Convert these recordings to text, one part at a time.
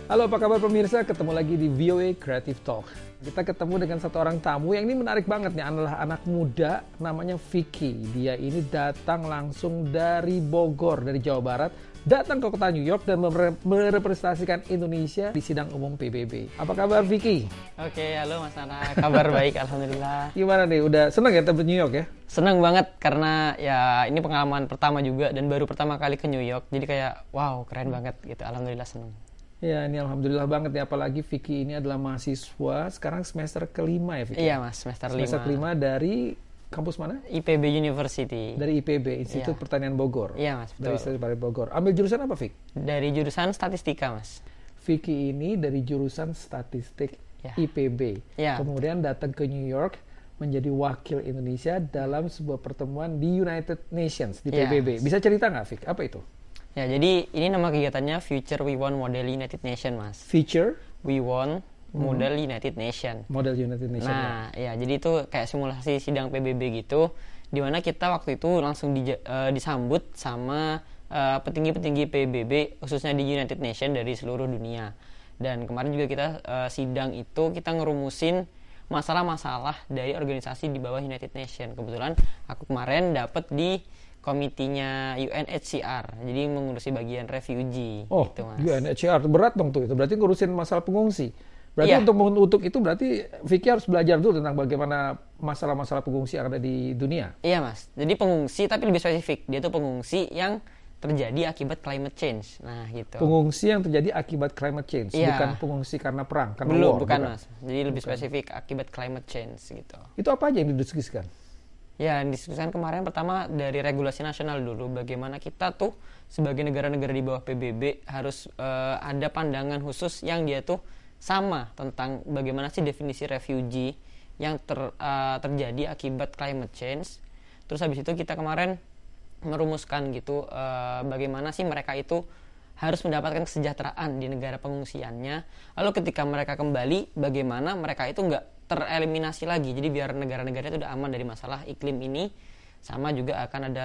Halo, apa kabar pemirsa? Ketemu lagi di VOA Creative Talk. Kita ketemu dengan satu orang tamu yang ini menarik banget nih, adalah anak muda namanya Vicky. Dia ini datang langsung dari Bogor, dari Jawa Barat, datang ke kota New York dan merepresentasikan Indonesia di sidang umum PBB. Apa kabar Vicky? Oke, halo Mas Nana. Kabar baik, alhamdulillah. Gimana nih? Udah seneng ya ke New York ya? Seneng banget karena ya ini pengalaman pertama juga dan baru pertama kali ke New York. Jadi kayak wow, keren banget gitu. Alhamdulillah seneng. Ya, ini alhamdulillah banget ya, apalagi Vicky ini adalah mahasiswa sekarang semester kelima ya Vicky? Iya Mas, semester 5. Semester kelima dari kampus mana? IPB University. Dari IPB, Institut Pertanian Bogor. Iya Mas, betul. Dari Institut Pertanian Bogor. Ambil jurusan apa, Vic? Dari jurusan statistika Mas. Vicky ini dari jurusan statistik IPB. Ya. Kemudian datang ke New York menjadi wakil Indonesia dalam sebuah pertemuan di United Nations, di PBB. Bisa cerita nggak, Vic? Apa itu? Ya, jadi ini nama kegiatannya Future We Want Model United Nation, Mas. Future We Want Model United Nation. Model United Nation. Nah, ya jadi itu kayak simulasi sidang PBB gitu, di mana kita waktu itu langsung disambut sama petinggi-petinggi PBB khususnya di United Nation dari seluruh dunia. Dan kemarin juga kita sidang itu kita ngerumusin masalah-masalah dari organisasi di bawah United Nation. Kebetulan aku kemarin dapat di komitinya UNHCR, jadi mengurusi bagian refugee. Oh, gitu, Mas. UNHCR berat dong tuh itu. Berarti ngurusin masalah pengungsi. Berarti Iya. untuk itu berarti Vicky harus belajar dulu tentang bagaimana masalah-masalah pengungsi yang ada di dunia. Iya Mas, jadi pengungsi tapi lebih spesifik. Dia tuh pengungsi yang terjadi akibat climate change. Nah gitu. Pengungsi yang terjadi akibat climate change, Iya. bukan pengungsi karena perang, karena Belum, war. bukan Mas. Jadi lebih spesifik akibat climate change gitu. Itu apa aja yang didiskusikan? Ya, yang diskusikan kemarin pertama dari regulasi nasional dulu, bagaimana kita tuh sebagai negara-negara di bawah PBB harus ada pandangan khusus yang dia tuh sama tentang bagaimana sih definisi refugee yang terjadi akibat climate change. Terus habis itu kita kemarin merumuskan gitu bagaimana sih mereka itu harus mendapatkan kesejahteraan di negara pengungsiannya. Lalu ketika mereka kembali, bagaimana mereka itu nggak tereliminasi lagi. Jadi biar negara-negara itu udah aman dari masalah iklim ini. Sama juga akan ada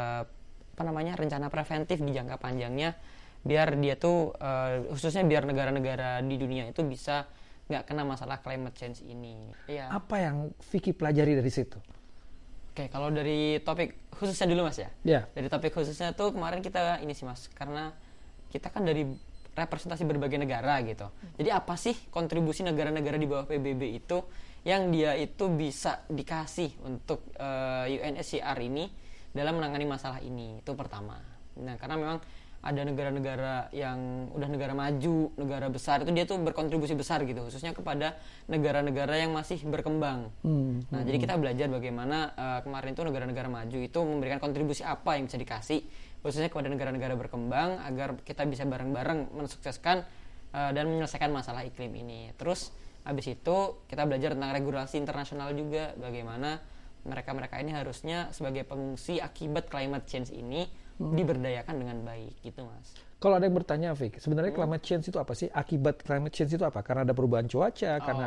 rencana preventif di jangka panjangnya, biar dia tuh khususnya biar negara-negara di dunia itu bisa nggak kena masalah climate change ini. Iya. Apa yang Vicky pelajari dari situ? Oke, kalau dari topik khususnya dulu Mas ya. Ya. Dari topik khususnya tuh kemarin kita ini sih Mas, karena kita kan dari representasi berbagai negara gitu. Jadi apa sih kontribusi negara-negara di bawah PBB itu yang dia itu bisa dikasih untuk UNHCR ini dalam menangani masalah ini? Itu pertama. Nah, karena memang ada negara-negara yang udah negara maju, negara besar itu dia tuh berkontribusi besar gitu, khususnya kepada negara-negara yang masih berkembang. Nah, jadi kita belajar bagaimana kemarin tuh negara-negara maju itu memberikan kontribusi apa yang bisa dikasih khususnya kepada negara-negara berkembang agar kita bisa bareng-bareng mensukseskan dan menyelesaikan masalah iklim ini. Terus habis itu kita belajar tentang regulasi internasional juga, bagaimana mereka-mereka ini harusnya sebagai pengungsi akibat climate change ini diberdayakan dengan baik gitu Mas. Kalau ada yang bertanya, Vic, sebenarnya climate change itu apa sih? Akibat climate change itu apa? Karena ada perubahan cuaca, karena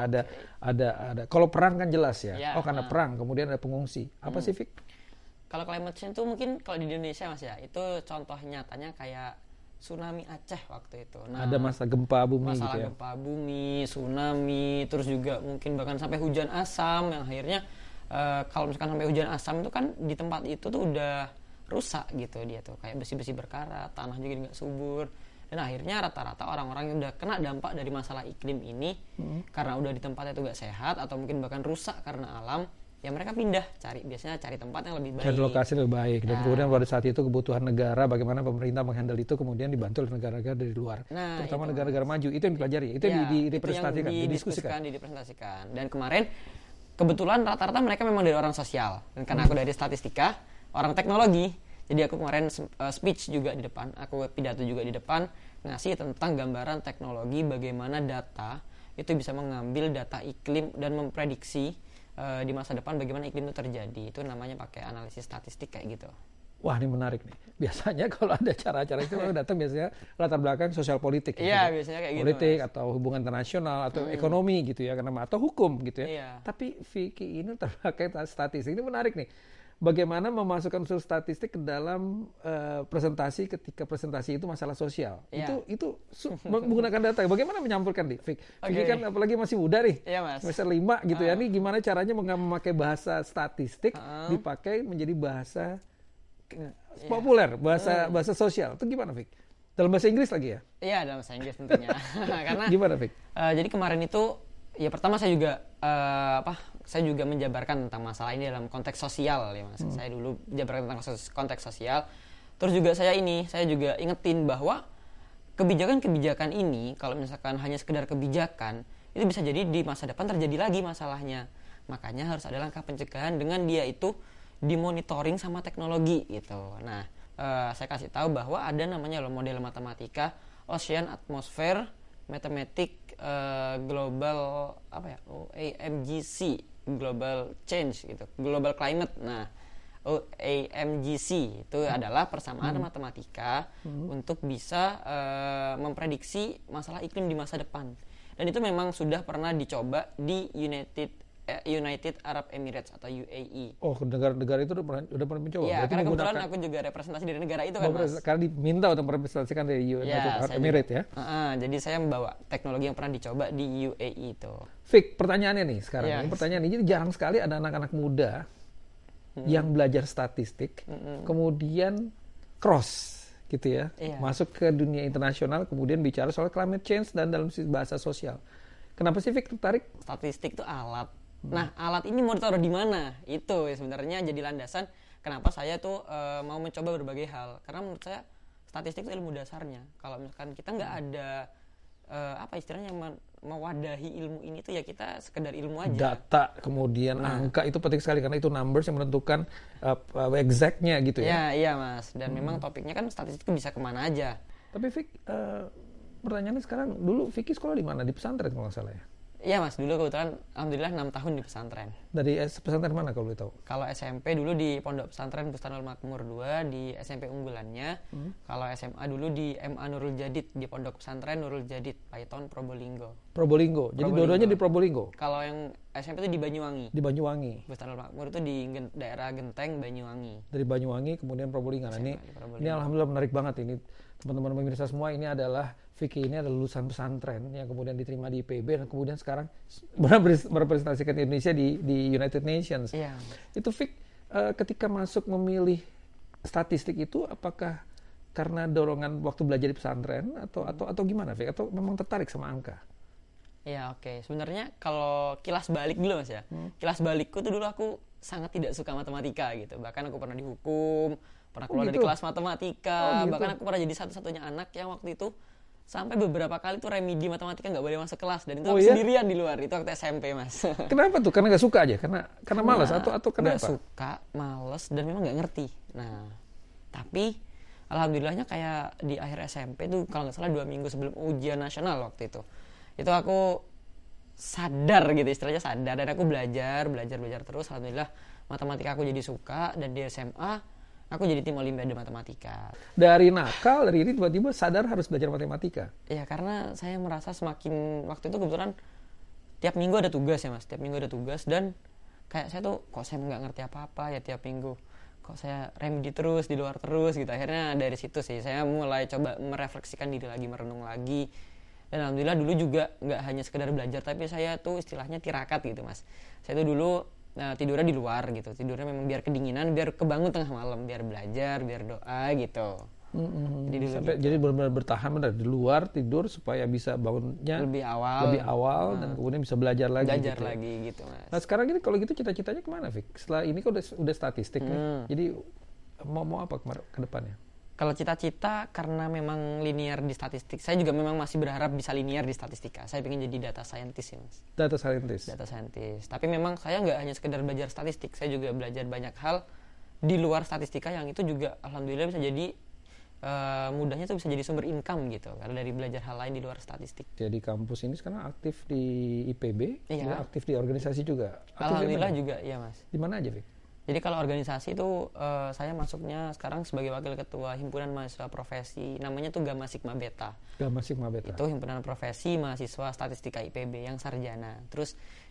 ada kalau perang kan jelas ya. Karena perang, kemudian ada pengungsi. Apa sih, Vic? Kalau climate change itu mungkin kalau di Indonesia Mas ya, itu contoh nyatanya kayak tsunami Aceh waktu itu. Nah, ada masa gempa bumi masalah gitu ya. gempa bumi, tsunami, terus juga mungkin bahkan sampai hujan asam yang akhirnya kalau misalkan sampai hujan asam itu kan di tempat itu tuh udah rusak gitu dia tuh, kayak besi-besi berkarat, tanah juga nggak subur, dan akhirnya rata-rata orang-orang yang udah kena dampak dari masalah iklim ini karena udah di tempatnya itu nggak sehat atau mungkin bahkan rusak karena alam, ya mereka pindah biasanya cari tempat yang lebih baik, cari lokasi lebih baik, dan kemudian pada saat itu kebutuhan negara, bagaimana pemerintah menghandle itu kemudian dibantu oleh negara-negara dari luar, terutama negara-negara maju. Itu yang dipelajari, itu yang direpresentasikan, didiskusikan. Dan kemarin kebetulan rata-rata mereka memang dari orang sosial, dan karena aku dari statistika, orang teknologi, jadi aku kemarin speech juga di depan, aku pidato juga di depan, ngasih tentang gambaran teknologi bagaimana data itu bisa mengambil data iklim dan memprediksi di masa depan bagaimana iklim itu terjadi. Itu namanya pakai analisis statistik kayak gitu. Wah, ini menarik nih. Biasanya kalau ada acara-acara itu datang biasanya latar belakang sosial politik. Iya, biasanya kayak gitu. Politik atau hubungan internasional atau ekonomi gitu ya, atau hukum gitu ya. Iya. Tapi Vicky ini terbelakang statistik. Ini menarik nih. bagaimana memasukkan unsur statistik ke dalam presentasi ketika presentasi itu masalah sosial. Iya. Itu menggunakan data. Bagaimana menyampurkan nih, Vic? Vicky Oke. kan apalagi masih muda nih. Iya, Mas. Semester 5 gitu ya. Nih gimana caranya memakai bahasa statistik dipakai menjadi bahasa populer, bahasa sosial. Itu gimana, Vic? Dalam bahasa Inggris lagi ya? Iya, dalam bahasa Inggris tentunya. Karena Gimana, Vic? jadi kemarin itu ya pertama saya juga saya juga menjabarkan tentang masalah ini dalam konteks sosial ya Mas. Saya dulu menjabarkan tentang konteks sosial. Terus juga saya juga ingetin bahwa kebijakan-kebijakan ini kalau misalkan hanya sekedar kebijakan, itu bisa jadi di masa depan terjadi lagi masalahnya. Makanya harus ada langkah pencegahan dengan dia itu dimonitoring sama teknologi gitu. Nah, saya kasih tahu bahwa ada namanya model matematika Ocean Atmosphere Mathematic Global AMGC Global Change gitu, Global Climate. Nah, AMGC itu adalah persamaan matematika untuk bisa memprediksi masalah iklim di masa depan. Dan itu memang sudah pernah dicoba di United Arab Emirates atau UAE. Oh, negara-negara itu udah pernah mencoba. Iya, Berarti karena kebetulan aku juga representasi dari negara itu kan, Mas. Karena diminta untuk merepresentasikan dari United Arab Emirates ya. Jadi saya membawa teknologi yang pernah dicoba di UAE itu. Vic, pertanyaannya nih sekarang. Yes. Ini pertanyaan ini jadi jarang sekali ada anak-anak muda yang belajar statistik, kemudian cross gitu ya, masuk ke dunia internasional, kemudian bicara soal climate change dan dalam bahasa sosial. Kenapa sih Vic tertarik? Statistik itu alat. Nah, alat ini mau ditaruh di mana? Itu sebenarnya jadi landasan kenapa saya tuh mau mencoba berbagai hal. Karena menurut saya statistik itu ilmu dasarnya. Kalau misalkan kita nggak ada istilahnya mewadahi ilmu ini tuh ya kita sekedar ilmu aja. Data, kemudian angka itu penting sekali karena itu numbers yang menentukan exactnya gitu ya. Iya Mas. Dan memang topiknya kan statistik itu bisa kemana aja. Tapi Vic, pertanyaannya sekarang, dulu Vicky sekolah di mana? Di pesantren kalau nggak salah ya? Iya Mas, dulu kebetulan alhamdulillah 6 tahun di pesantren. Dari pesantren mana kalau boleh tahu? Kalau SMP dulu di Pondok Pesantren Bustanul Makmur 2 di SMP unggulannya. Kalau SMA dulu di MA Nurul Jadid di Pondok Pesantren Nurul Jadid, Paiton, Probolinggo. Probolinggo. Jadi dua-duanya di Probolinggo. Kalau yang SMP itu di Banyuwangi. Di Banyuwangi. Bustanul Makmur itu di daerah Genteng, Banyuwangi. Dari Banyuwangi kemudian Probolinggo. Nah, ini alhamdulillah menarik banget ini. Teman-teman pemirsa semua, ini adalah Vicky ini adalah lulusan pesantren yang kemudian diterima di IPB dan kemudian sekarang merepresentasikan Indonesia di United Nations. Iya. Itu Vic, ketika masuk memilih statistik itu apakah karena dorongan waktu belajar di pesantren atau gimana Vic? Atau memang tertarik sama angka? Ya oke. Sebenarnya kalau kilas balik dulu Mas ya. Kilas balikku tuh dulu aku sangat tidak suka matematika gitu. Bahkan aku pernah dihukum, pernah keluar dari kelas matematika. Gitu. Bahkan aku pernah jadi satu-satunya anak yang waktu itu sampai beberapa kali tuh remedi matematika nggak boleh masuk kelas. Dan itu aku sendirian di luar. Itu waktu SMP Mas. Kenapa tuh? Karena nggak suka aja? Karena malas atau kenapa? Nggak suka, malas, dan memang nggak ngerti. Nah, tapi alhamdulillahnya kayak di akhir SMP tuh kalau nggak salah 2 minggu sebelum ujian nasional waktu itu aku sadar gitu, istilahnya sadar, dan aku belajar terus. Alhamdulillah matematika aku jadi suka, dan di SMA aku jadi tim olimpiade matematika. Dari nakal, dari ini tiba-tiba sadar harus belajar matematika. Ya karena saya merasa semakin waktu itu kebetulan tiap minggu ada tugas ya Mas, dan kayak saya tuh kok saya nggak ngerti apa-apa ya tiap minggu, kok saya remedi terus di luar terus gitu. Akhirnya dari situ sih saya mulai coba merefleksikan diri lagi, merenung lagi. Dan alhamdulillah dulu juga nggak hanya sekedar belajar, tapi saya tuh istilahnya tirakat gitu Mas. Saya tuh dulu tidurnya di luar gitu, tidurnya memang biar kedinginan, biar kebangun tengah malam, biar belajar, biar doa gitu. Jadi dulu jadi benar-benar bertahan di luar tidur supaya bisa bangunnya lebih awal dan kemudian bisa belajar lagi gitu Mas. Nah sekarang ini kalau gitu cita-citanya kemana Vic? Setelah ini kan udah statistik nih, jadi mau apa ke depannya? Kalau cita-cita karena memang linear di statistik, saya juga memang masih berharap bisa linear di statistika. Saya ingin jadi data scientist ya Mas. Data scientist. Tapi memang saya nggak hanya sekedar belajar statistik, saya juga belajar banyak hal di luar statistika yang itu juga alhamdulillah bisa jadi mudahnya tuh bisa jadi sumber income gitu. Karena dari belajar hal lain di luar statistik. Jadi kampus ini sekarang aktif di IPB, iya. Aktif di organisasi juga. Alhamdulillah juga ya Mas. Di mana aja Vic? Jadi kalau organisasi itu saya masuknya sekarang sebagai wakil ketua himpunan mahasiswa profesi, namanya tuh Gamma Sigma Beta. Gamma Sigma Beta. Itu himpunan profesi mahasiswa statistika IPB yang sarjana. Terus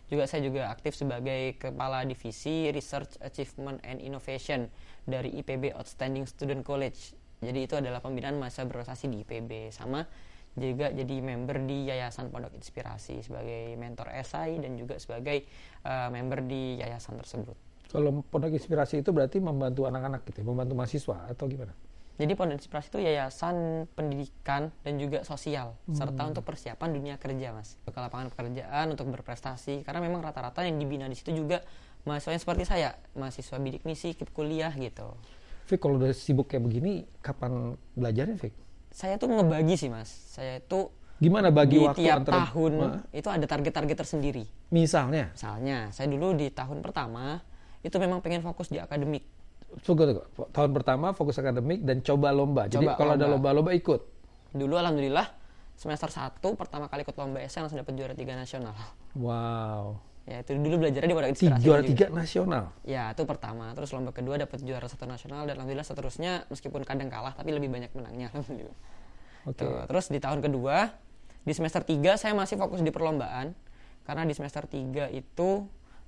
Juga saya juga aktif sebagai Kepala Divisi Research Achievement and Innovation dari IPB Outstanding Student College. Jadi itu adalah pembinaan mahasiswa berprestasi di IPB, sama juga jadi member di Yayasan Pondok Inspirasi sebagai mentor esai dan juga sebagai member di yayasan tersebut. Kalau Pondok Inspirasi itu berarti membantu anak-anak gitu, membantu mahasiswa atau gimana? Jadi Pondok Inspirasi itu yayasan pendidikan dan juga sosial serta untuk persiapan dunia kerja, Mas. Ke lapangan pekerjaan untuk berprestasi, karena memang rata-rata yang dibina di situ juga mahasiswa yang seperti saya, mahasiswa bidik misi, kip kuliah gitu. Fik, kalau udah sibuk kayak begini, kapan belajarnya, Fik? Saya tuh ngebagi sih, Mas. Saya tuh gimana bagi di waktu tiap antara tahun itu ada target-target tersendiri. Misalnya, Saya dulu di tahun pertama itu memang pengen fokus di akademik. tahun pertama fokus akademik dan coba lomba. Jadi kalau ada lomba-lomba ikut. Dulu alhamdulillah semester 1 pertama kali ikut lomba esai langsung dapat juara 3 nasional. Wow. Ya itu dulu belajarnya di Pondok Inspirasi. Juara 3 nasional. Ya itu pertama. Terus lomba kedua dapat juara 1 nasional dan alhamdulillah seterusnya meskipun kadang kalah tapi lebih banyak menangnya alhamdulillah. Oke. Terus di tahun kedua di semester 3 saya masih fokus di perlombaan karena di semester 3 itu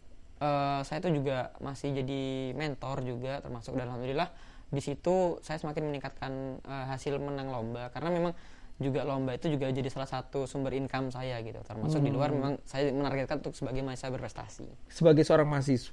saya tuh juga masih jadi mentor juga termasuk, dan alhamdulillah di situ saya semakin meningkatkan hasil menang lomba karena memang juga lomba itu juga jadi salah satu sumber income saya gitu, termasuk di luar memang saya menargetkan untuk sebagai mahasiswa berprestasi. Sebagai seorang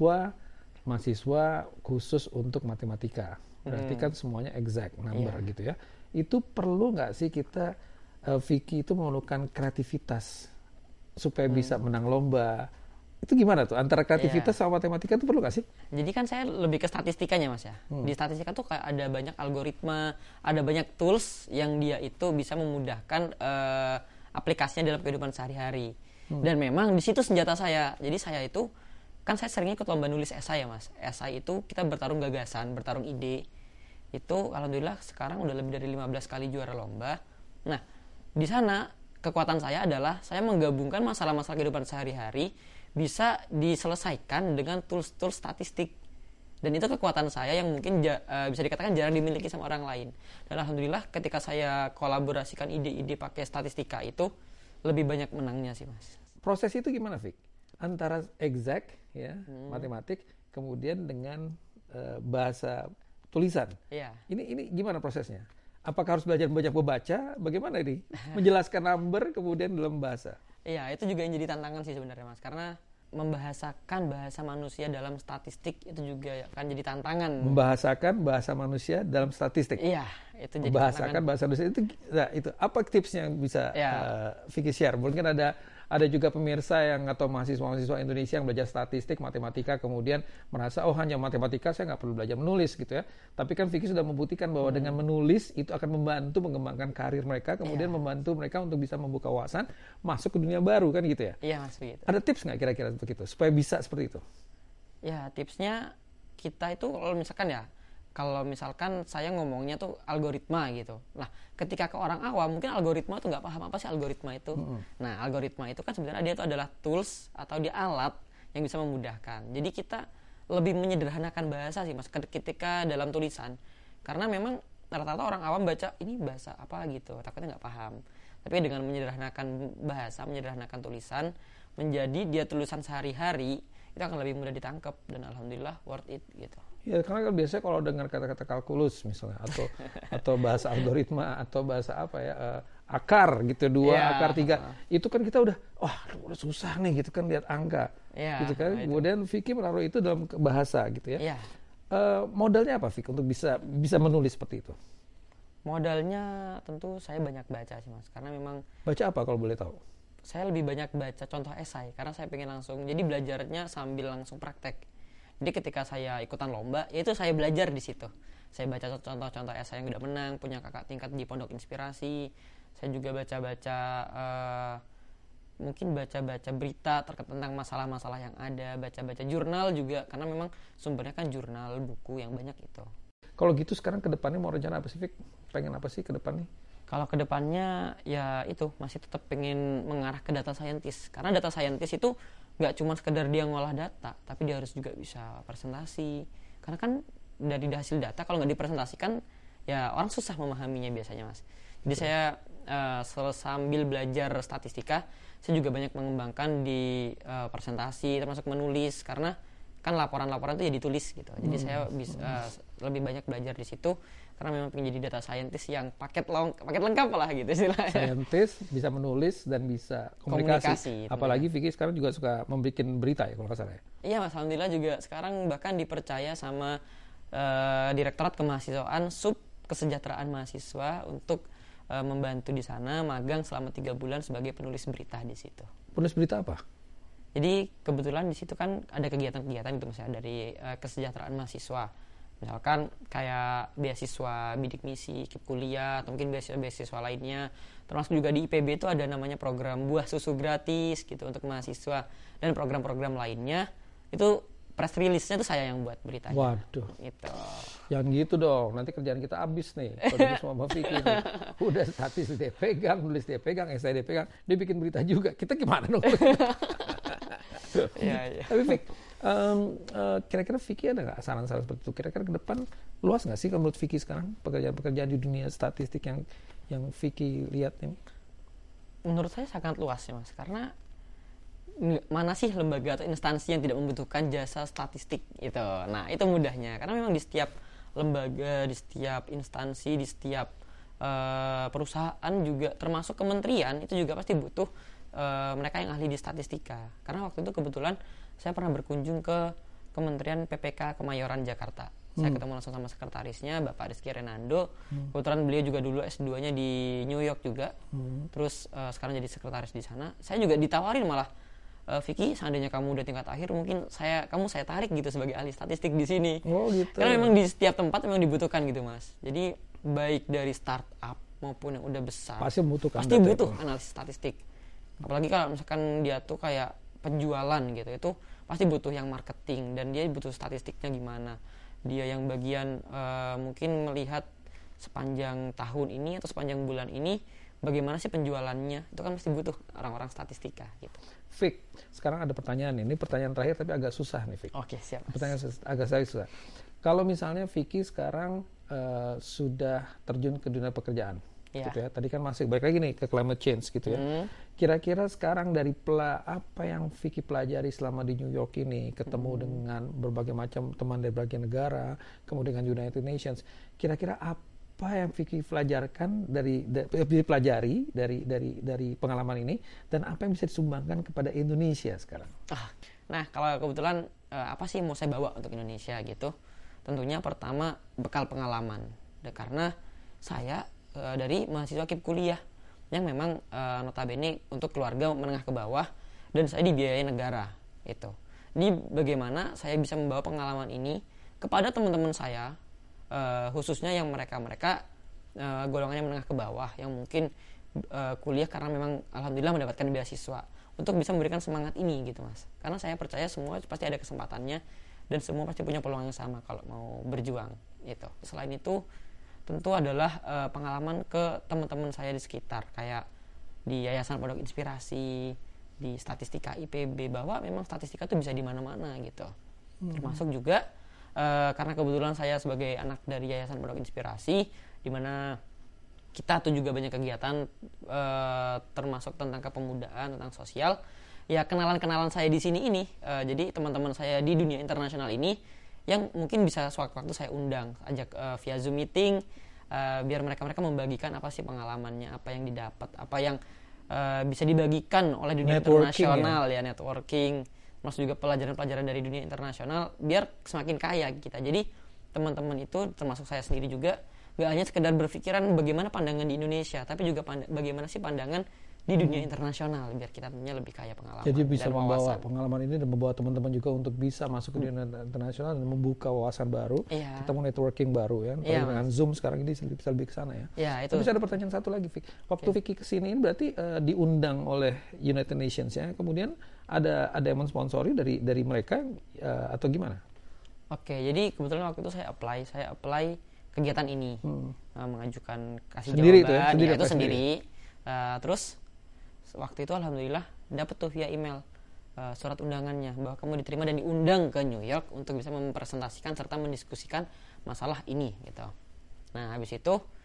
mahasiswa khusus untuk matematika, berarti kan semuanya exact number gitu ya. Itu perlu nggak sih kita, Vicky itu memerlukan kreativitas supaya bisa menang lomba? Itu gimana tuh? Antara kreativitas sama matematika itu perlu nggak sih? Jadi kan saya lebih ke statistikanya, Mas ya. Di statistika tuh kayak ada banyak algoritma, ada banyak tools yang dia itu bisa memudahkan aplikasinya dalam kehidupan sehari-hari. Dan memang di situ senjata saya. Jadi saya itu kan saya sering ikut lomba nulis esai ya, Mas. Esai itu kita bertarung gagasan, bertarung ide. Itu alhamdulillah sekarang udah lebih dari 15 kali juara lomba. Nah, di sana kekuatan saya adalah saya menggabungkan masalah-masalah kehidupan sehari-hari bisa diselesaikan dengan tools-tools statistik, dan itu kekuatan saya yang mungkin bisa dikatakan jarang dimiliki sama orang lain. Dan alhamdulillah ketika saya kolaborasikan ide-ide pakai statistika itu lebih banyak menangnya sih, Mas. Proses itu gimana, Vic? Antara exact ya matematik kemudian dengan bahasa tulisan. Iya. Ini gimana prosesnya? Apakah harus belajar banyak membaca? Bagaimana ini menjelaskan number kemudian dalam bahasa? Iya, itu juga yang jadi tantangan sih sebenarnya, Mas. Karena membahasakan bahasa manusia dalam statistik itu juga akan jadi tantangan. Membahasakan bahasa manusia dalam statistik. Iya, itu jadi membahasakan tantangan. bahasa manusia itu apa tipsnya yang bisa Vicky share? Mungkin ada juga pemirsa yang atau mahasiswa Indonesia yang belajar statistik, matematika, kemudian merasa hanya matematika saya nggak perlu belajar menulis gitu ya. Tapi kan Vicky sudah membuktikan bahwa dengan menulis itu akan membantu mengembangkan karir mereka, kemudian membantu mereka untuk bisa membuka wawasan masuk ke dunia baru kan gitu ya. Iya, Mas, begitu. Ada tips nggak kira-kira untuk itu supaya bisa seperti itu? Ya, tipsnya kita itu kalau misalkan saya ngomongnya tuh algoritma gitu. Nah, ketika ke orang awam mungkin algoritma tuh nggak paham apa sih algoritma itu. Nah, algoritma itu kan sebenarnya dia itu adalah tools atau dia alat yang bisa memudahkan. Jadi kita lebih menyederhanakan bahasa sih, Mas, ketika dalam tulisan. Karena memang rata-rata orang awam baca ini bahasa apa gitu, takutnya nggak paham. Tapi dengan menyederhanakan bahasa, menyederhanakan tulisan, menjadi dia tulisan sehari-hari, itu akan lebih mudah ditangkap dan alhamdulillah worth it gitu. Ya, karena kan biasanya kalau dengar kata-kata kalkulus misalnya atau bahasa algoritma atau bahasa apa ya akar gitu 2 akar 3 itu kan kita udah udah susah nih gitu kan lihat angka gitu kan. Kemudian Vicky menaruh itu dalam bahasa gitu ya. Modalnya apa Vicky untuk bisa menulis seperti itu? Modalnya tentu saya banyak baca sih, Mas, karena memang baca apa kalau boleh tahu? Saya lebih banyak baca contoh esai karena saya pengen langsung, jadi belajarnya sambil langsung praktek. Jadi ketika saya ikutan lomba, ya itu saya belajar di situ. Saya baca contoh-contoh esai yang udah menang, punya kakak tingkat di Pondok Inspirasi. Saya juga baca-baca mungkin baca-baca berita terkait tentang masalah-masalah yang ada, baca-baca jurnal juga karena memang sumbernya kan jurnal, buku yang banyak itu. Kalau gitu sekarang ke depannya mau rencana apa sih, Vic? Pengen apa sih ke depannya? Kalau ke depannya ya itu masih tetap pengen mengarah ke data scientist. Karena data scientist itu nggak cuma sekedar dia ngolah data, tapi dia harus juga bisa presentasi. Karena kan dari hasil data kalau nggak dipresentasikan ya orang susah memahaminya biasanya, Mas. Jadi saya sambil belajar statistika, saya juga banyak mengembangkan di presentasi, termasuk menulis, karena kan laporan-laporan itu ya ditulis gitu. Jadi saya bisa lebih banyak belajar di situ karena memang pengen jadi data scientist yang paket lengkap lah gitu istilahnya. Scientist bisa menulis dan bisa komunikasi. Apalagi Vicky sekarang juga suka membuat berita ya kalau nggak salah ya. Iya Mas, alhamdulillah juga sekarang bahkan dipercaya sama Direktorat Kemahasiswaan Sub Kesejahteraan Mahasiswa untuk membantu di sana magang selama 3 bulan sebagai penulis berita di situ. Penulis berita apa? Jadi kebetulan di situ kan ada kegiatan-kegiatan itu Mas ya, dari kesejahteraan mahasiswa. Misalkan kayak beasiswa bidik misi, KIP kuliah, atau mungkin beasiswa lainnya. Termasuk juga di IPB itu ada namanya program buah susu gratis gitu untuk mahasiswa, dan program-program lainnya itu press release-nya tuh saya yang buat beritanya. Waduh. Gitu. Yang gitu dong, nanti kerjaan kita habis nih. Kalau semua Mbak Vicky nih. Udah statistik dia pegang, nulis dia pegang, esai dia pegang, dia bikin berita juga. Kita gimana dong? Iya. Tapi Vicky, kira-kira Vicky ada nggak saran-saran seperti itu? Kira-kira ke depan luas nggak sih kalau menurut Vicky sekarang pekerjaan-pekerjaan di dunia statistik yang Vicky lihat ini? Menurut saya sangat luas ya Mas, karena mana sih lembaga atau instansi yang tidak membutuhkan jasa statistik gitu. Nah itu mudahnya, karena memang di setiap lembaga, di setiap instansi, di setiap perusahaan juga, termasuk kementerian, itu juga pasti butuh mereka yang ahli di statistika. Karena waktu itu kebetulan saya pernah berkunjung ke Kementerian PPK Kemayoran Jakarta. Saya ketemu langsung sama sekretarisnya, Bapak Rizky Renando. Kebetulan beliau juga dulu S2-nya di New York juga. Terus sekarang jadi sekretaris di sana. Saya juga ditawarin malah, Vicky, seandainya kamu udah tingkat akhir, mungkin saya tarik gitu sebagai ahli statistik di sini. Oh gitu. Karena memang di setiap tempat memang dibutuhkan gitu Mas. Jadi baik dari startup maupun yang udah besar, pasti butuh analisis statistik. Apalagi kalau misalkan dia tuh kayak penjualan gitu, itu pasti butuh yang marketing, dan dia butuh statistiknya gimana. Dia yang bagian mungkin melihat sepanjang tahun ini atau sepanjang bulan ini bagaimana sih penjualannya, itu kan pasti butuh orang-orang statistika gitu. Vic, sekarang ada pertanyaan ini pertanyaan terakhir tapi agak susah nih Vic. Oke, siap. Pertanyaan agak susah. Kalau misalnya Vicky sekarang sudah terjun ke dunia pekerjaan, gitu ya. Tadi kan masih balik lagi nih ke climate change gitu ya. Kira-kira sekarang dari apa yang Vicky pelajari selama di New York ini, ketemu dengan berbagai macam teman dari berbagai negara, kemudian dengan United Nations, kira-kira apa yang Vicky pelajarkan dipelajari dari pengalaman ini, dan apa yang bisa disumbangkan kepada Indonesia sekarang? Nah, kalau kebetulan apa sih yang mau saya bawa untuk Indonesia gitu? Tentunya pertama bekal pengalaman, karena saya dari mahasiswa KIP kuliah yang memang notabene untuk keluarga menengah ke bawah, dan saya dibiayai negara itu. Jadi bagaimana saya bisa membawa pengalaman ini kepada teman-teman saya, khususnya yang mereka golongannya menengah ke bawah, yang mungkin kuliah karena memang alhamdulillah mendapatkan beasiswa, untuk bisa memberikan semangat ini gitu Mas. Karena saya percaya semua pasti ada kesempatannya, dan semua pasti punya peluang yang sama kalau mau berjuang gitu. Selain itu tentu adalah pengalaman ke teman-teman saya di sekitar, kayak di Yayasan Pondok Inspirasi, di Statistika IPB, bahwa memang statistika itu bisa di mana-mana gitu. Termasuk juga karena kebetulan saya sebagai anak dari Yayasan Pondok Inspirasi, di mana kita tuh juga banyak kegiatan termasuk tentang kepemudaan, tentang sosial. Ya kenalan-kenalan saya di sini ini, jadi teman-teman saya di dunia internasional ini yang mungkin bisa sewaktu-waktu saya undang, ajak via Zoom meeting, biar mereka membagikan apa sih pengalamannya, apa yang didapat, apa yang bisa dibagikan oleh dunia internasional ya, networking, masuk juga pelajaran-pelajaran dari dunia internasional, biar semakin kaya kita. Jadi teman-teman itu termasuk saya sendiri juga gak hanya sekedar berpikiran bagaimana pandangan di Indonesia, tapi juga bagaimana sih pandangan di dunia internasional, biar kita punya lebih kaya pengalaman. Jadi bisa membawa pengalaman ini dan membawa teman-teman juga untuk bisa masuk ke dunia internasional dan membuka wawasan baru, ketemu networking baru ya. Dengan Zoom sekarang ini bisa lebih ke sana ya. Itu. Tapi ada pertanyaan satu lagi, Vic. Waktu Vicky kesini ini berarti diundang oleh United Nations ya. Kemudian ada yang mensponsori dari mereka atau gimana? Oke, jadi kebetulan waktu itu saya apply kegiatan ini, mengajukan kasih sendiri jawaban. Itu sendiri. Terus waktu itu alhamdulillah dapat tuh via email surat undangannya bahwa kamu diterima dan diundang ke New York untuk bisa mempresentasikan serta mendiskusikan masalah ini gitu. Nah habis itu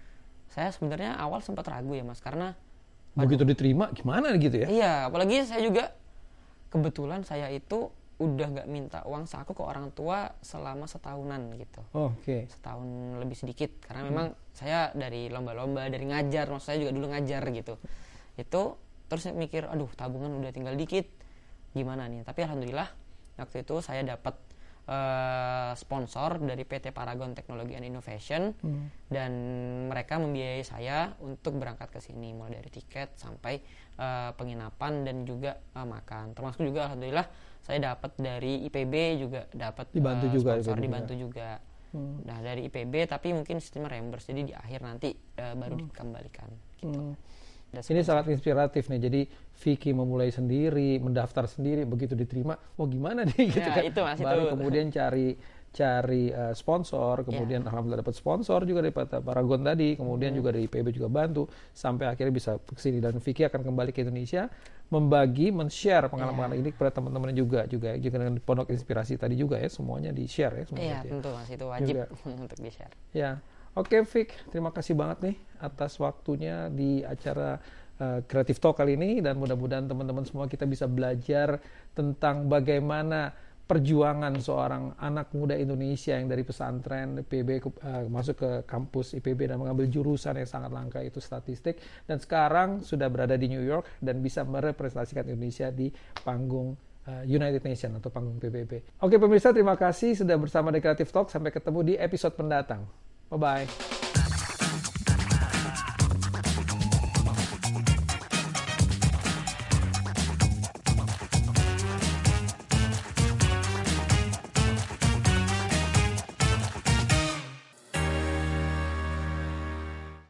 saya sebenarnya awal sempat ragu ya Mas, karena begitu diterima gimana gitu ya? iya, apalagi saya juga kebetulan saya itu udah nggak minta uang saku ke orang tua selama setahunan gitu. Oke. Setahun lebih sedikit karena memang saya dari lomba-lomba, dari ngajar, maksud saya juga dulu ngajar gitu. Itu terus saya mikir, aduh tabungan udah tinggal dikit, gimana nih? Tapi alhamdulillah waktu itu saya dapat sponsor dari PT Paragon Technology and Innovation dan mereka membiayai saya untuk berangkat ke sini mulai dari tiket sampai penginapan dan juga makan. Termasuk juga alhamdulillah saya dapat dari IPB juga dapat Dibantu juga sponsor, IPB dibantu juga. Nah dari IPB tapi mungkin sistemnya reimburse, jadi di akhir nanti baru dikembalikan gitu. Ini sangat inspiratif nih. Jadi Vicky memulai sendiri, mendaftar sendiri, begitu diterima, oh gimana nih gitu Ya, kan. itu, Mas, Baru itu. kemudian cari sponsor, kemudian alhamdulillah dapat sponsor juga dari Paragon tadi, kemudian juga dari IPB juga bantu sampai akhirnya bisa ke sini, dan Vicky akan kembali ke Indonesia membagi, men-share pengalaman ini kepada teman-teman juga dengan Pondok Inspirasi tadi juga ya, semuanya di-share ya semuanya. Iya, tentu Mas, itu wajib untuk di-share. Ya. Oke, Vic, terima kasih banget nih atas waktunya di acara Creative Talk kali ini, dan mudah-mudahan teman-teman semua kita bisa belajar tentang bagaimana perjuangan seorang anak muda Indonesia yang dari pesantren IPB masuk ke kampus IPB dan mengambil jurusan yang sangat langka, itu statistik, dan sekarang sudah berada di New York dan bisa merepresentasikan Indonesia di panggung United Nations atau panggung PBB. Oke pemirsa, terima kasih sudah bersama di Creative Talk. Sampai ketemu di episode mendatang. Bye-bye.